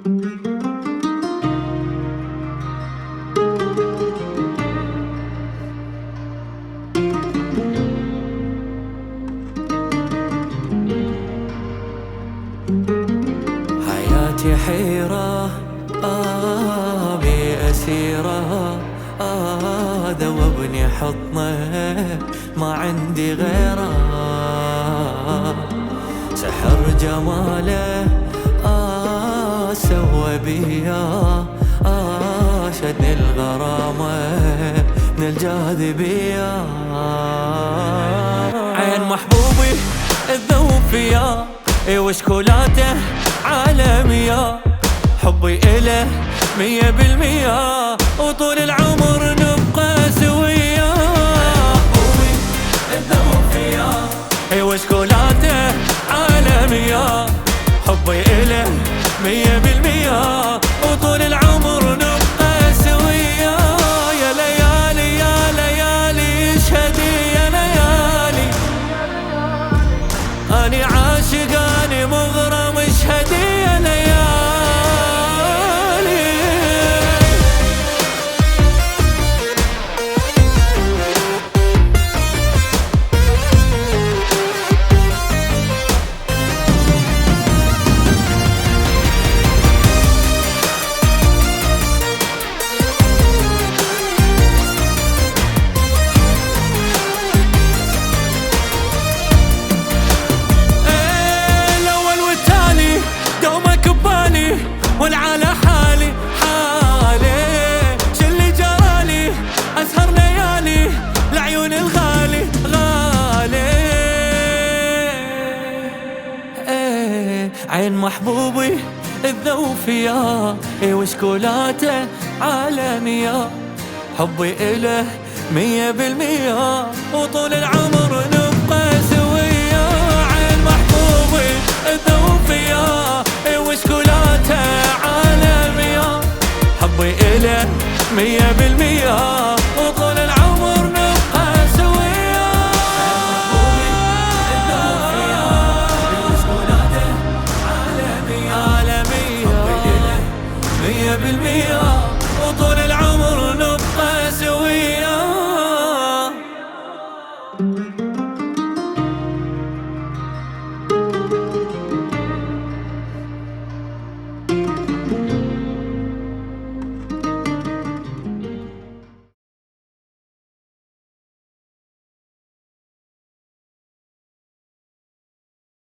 حياتي حيرة بأسيرة ذوبني حضنه ما عندي غيره. سحر جماله سوى بيا شدني الغرامة من الجاذبية. عين محبوبي الذوب فيا وشكولاته عالمية. حبي إله 100% وطول العمر نبقى سويا. حبوبي الذوب فيا وشكولاته عالمية. حبي إله 100% وطول العمر نبقى سويا. يا ليالي يا ليالي اشهدي يا ليالي أني عاشق أني مغرم اشهدي يا ليالي. والعلى حالي حالي شلي جرالي أسهر ليالي لعيون الغالي غالي. عين محبوبي الذوب فيا وشكولاته عالمية. حبي إله 100% وطول العمر نبقى سويا. عين محبوبي الذوب فيا وشكولاته عالمية. حبي إله 100%